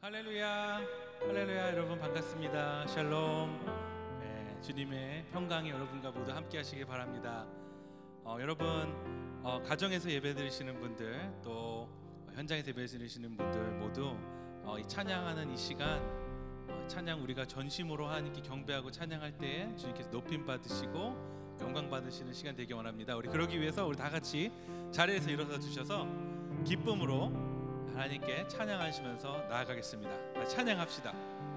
할렐루야, 할렐루야. 여러분 반갑습니다. 샬롬. 주님의 평강이 여러분과 모두 함께 하시길 바랍니다. 여러분 가정에서 예배 드리시는 분들, 또 현장에서 예배 드리시는 분들 모두 이 찬양하는 이 시간, 찬양 우리가 전심으로 하나님께 경배하고 찬양할 때에 주님께서 높임 받으시고 영광 받으시는 시간 되기 원합니다. 우리 그러기 위해서 우리 다 같이 자리에서 일어서 주셔서 기쁨으로 하나님께 찬양하시면서 나아가겠습니다. 찬양합시다.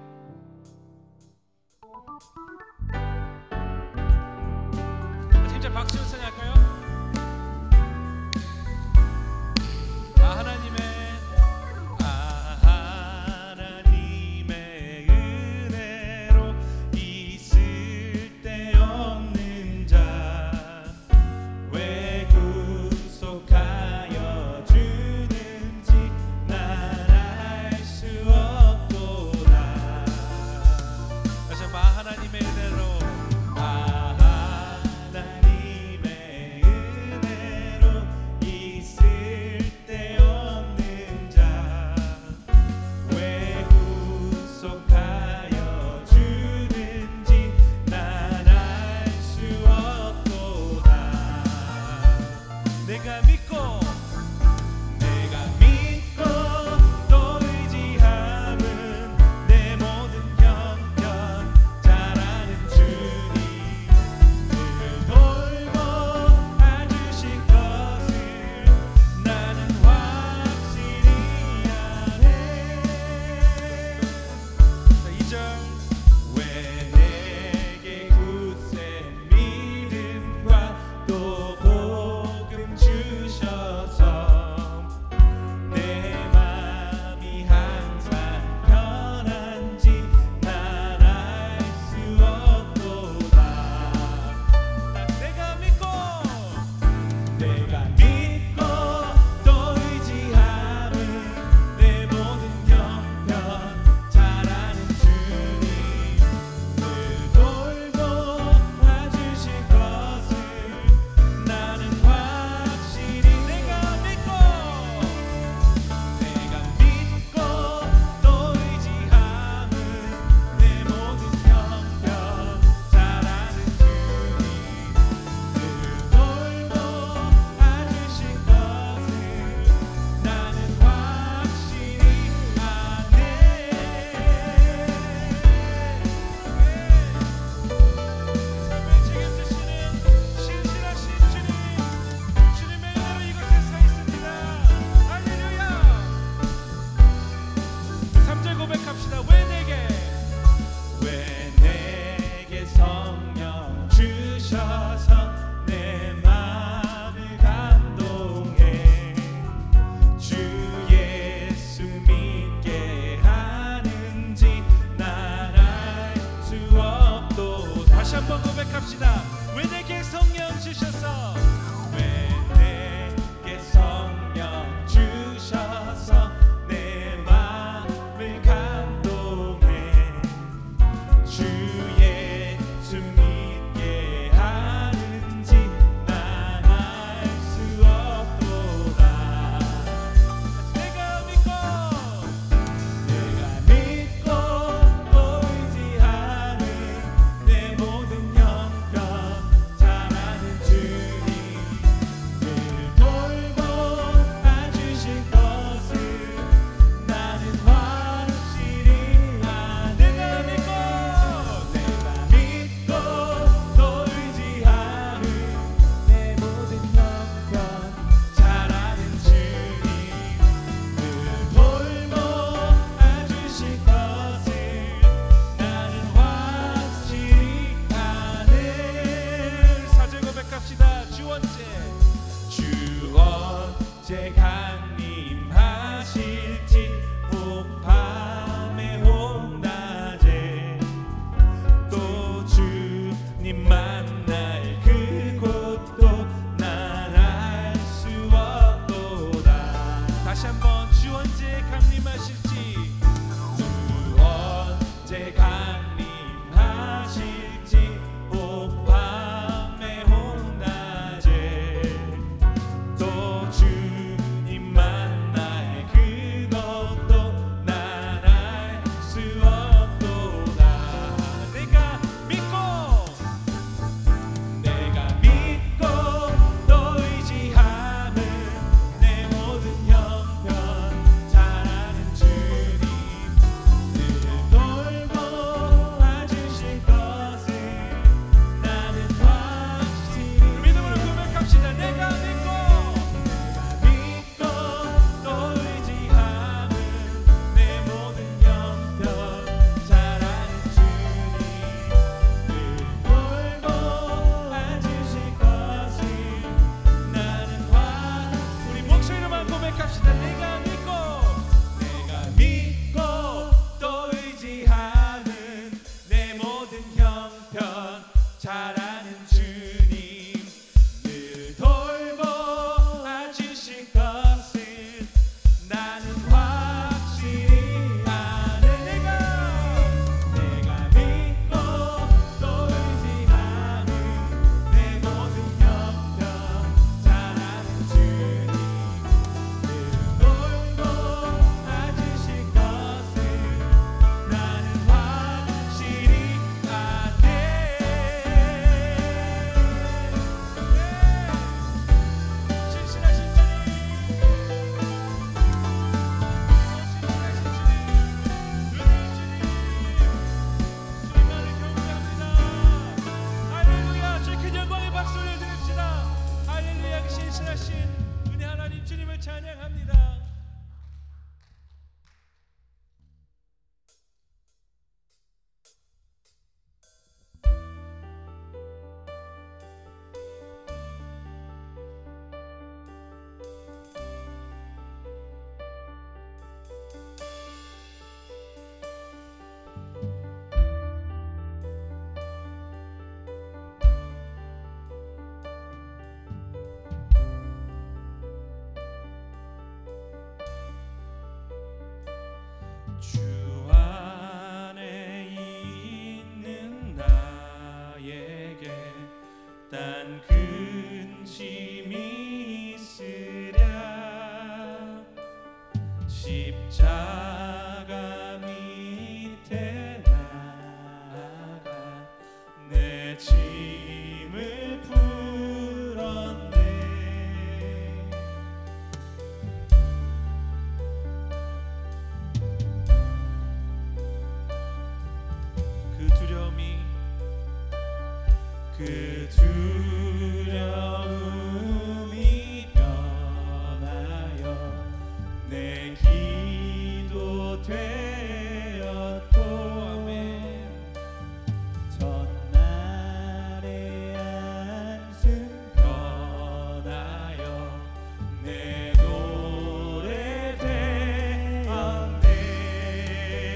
진짜 박수로 찬양할까요? 하나님의 은혜로 있을 데 없는 자 왜 구속하여 주는지 난 알 수 없도다. 다시 한번 하나님의 은혜로 하나님의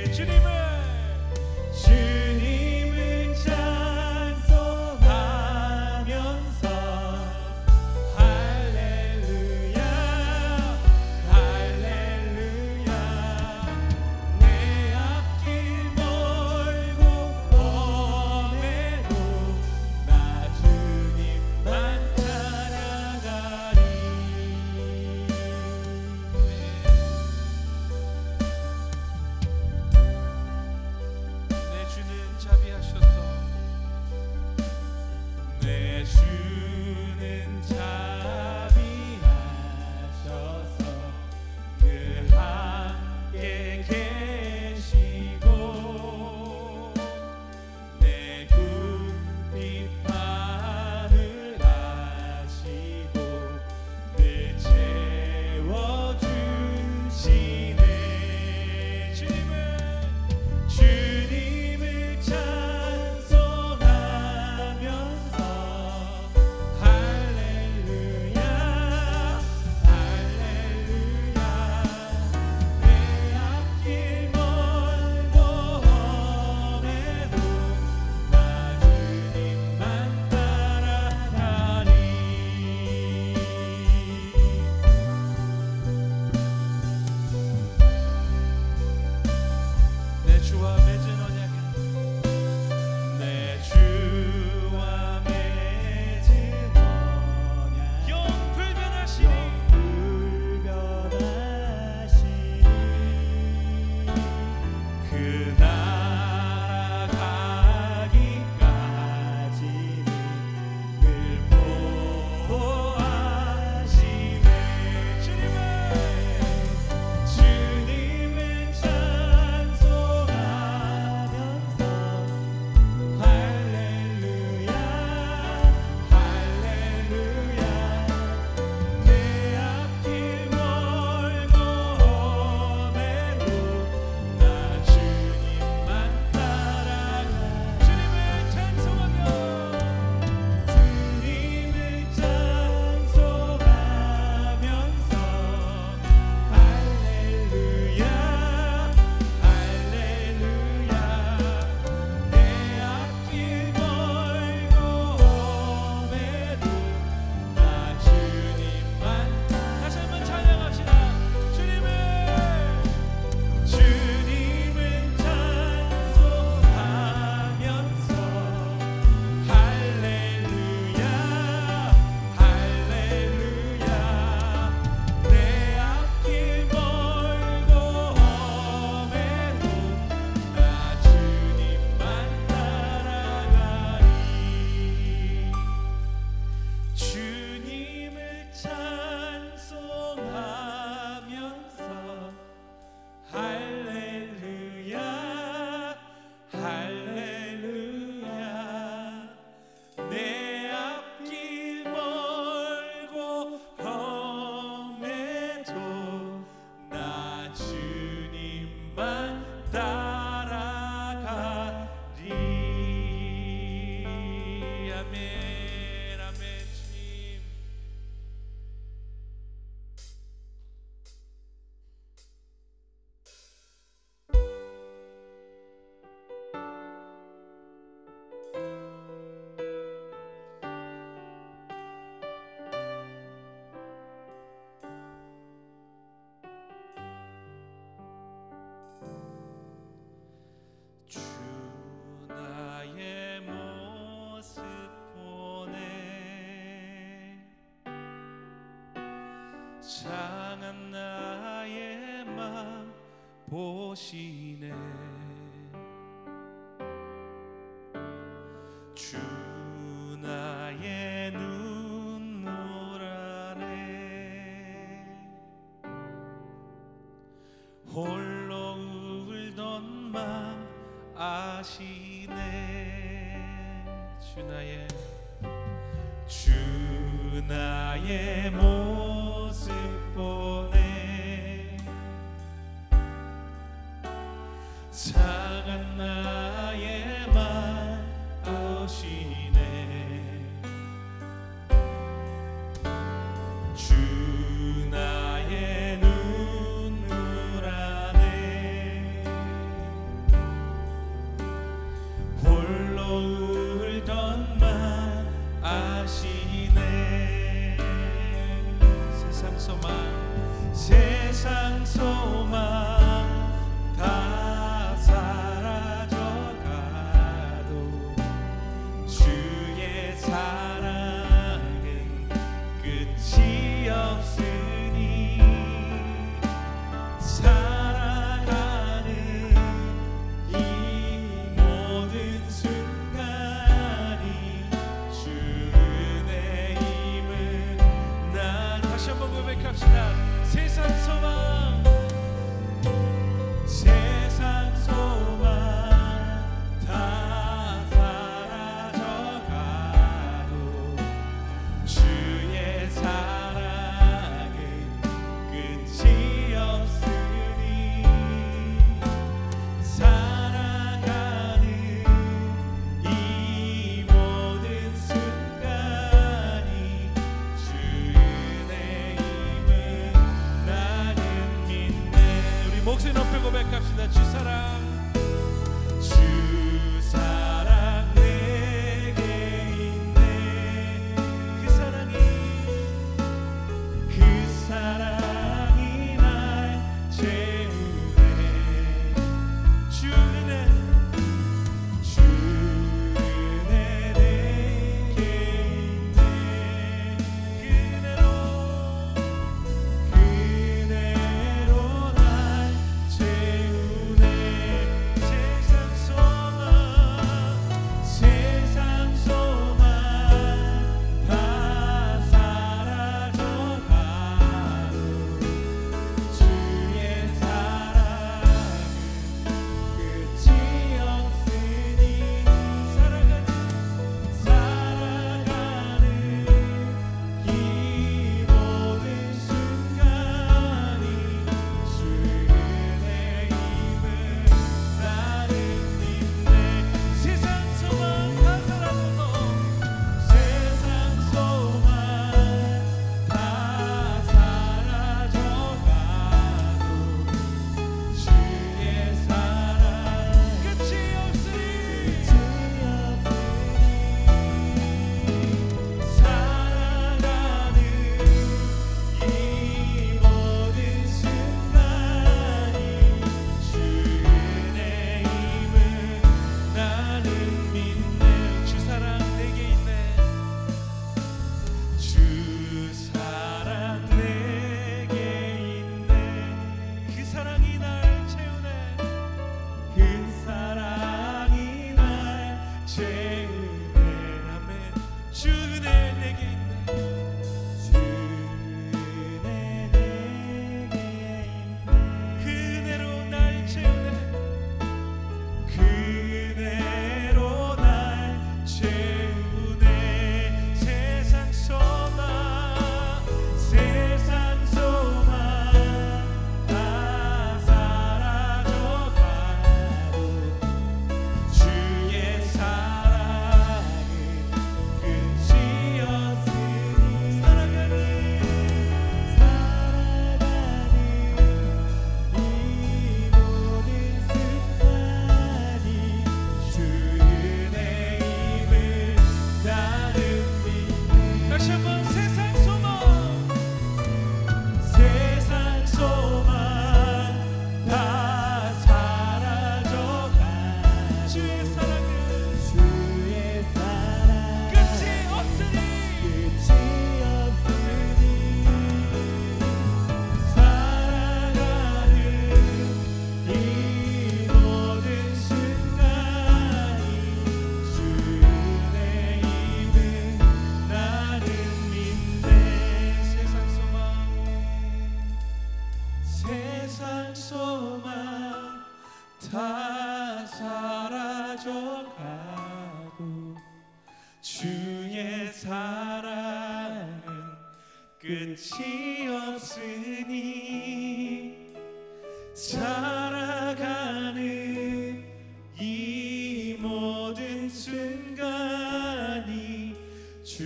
주님을 찬송하면서 할렐루야 할렐루야 내 앞길 멀고 험해도 나 주님만 따라가리. 내 주는 자비하셔서 내 주는 자비하셔서 늘 함께 계시고 내 궁핍함을 아시고 늘 채워주시네. 주님을 찬송하면서 할렐루야 할렐루야 내 앞길 멀고 험해도 나 주님만 따라가리. 내 주와 맺은 언약은 내 주와 맺은 언약 영불변하시니 불변하시니 그 나라 가기까지는 늘 보호하시네. 주님을 찬송하면서 할렐루야 할렐루야 내 앞길 멀고 험해도 나 주님만 따라가. 주님을 찬송하며 주님을 찬송하면서 할렐루야 할렐루야 내 앞길 멀고 험해도 나 주님만. 다시 한번 찬양합시다. 주님을 찬송하면서 할렐루야 할렐루야 내 앞길 멀고 험해도 나 주님만 따라가리. 주님을 찬송하면서 할렐루야 할렐루야 내 앞길 멀고 험해도 나 주님만 따라가리. 아멘 아멘. 주님 주 나의 모습 보네 상한 나의 맘 보시네. 주 나의 눈물 안에 홀로 울던 맘 아시네. 주 나의 모습 보네 상한 나의 맘 아시네. 주 나의 눈물 안에 다 사라져가고 주의 사랑은 끝이 없으니 살아가는 이 모든 순간이 주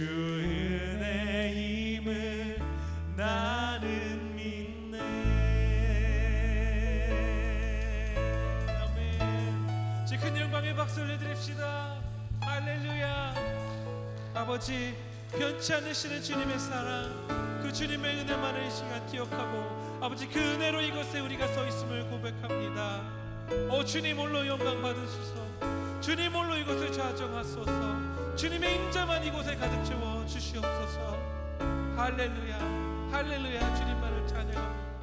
은혜임을 나는 믿네. 아멘. 이제 큰 영광의 박수 올려드립시다. 할렐루야. 아버지, 변치 않으시는 주님의 사랑, 그 주님의 은혜만을 이 시간 기억하고 아버지 그 은혜로 이곳에 우리가 서 있음을 고백합니다. 주님 홀로 영광 받으시소. 주님 홀로 이곳을 좌정하소서. 주님의 임재만 이곳에 가득 채워 주시옵소서. 할렐루야, 할렐루야. 주님만을 찬양합니다.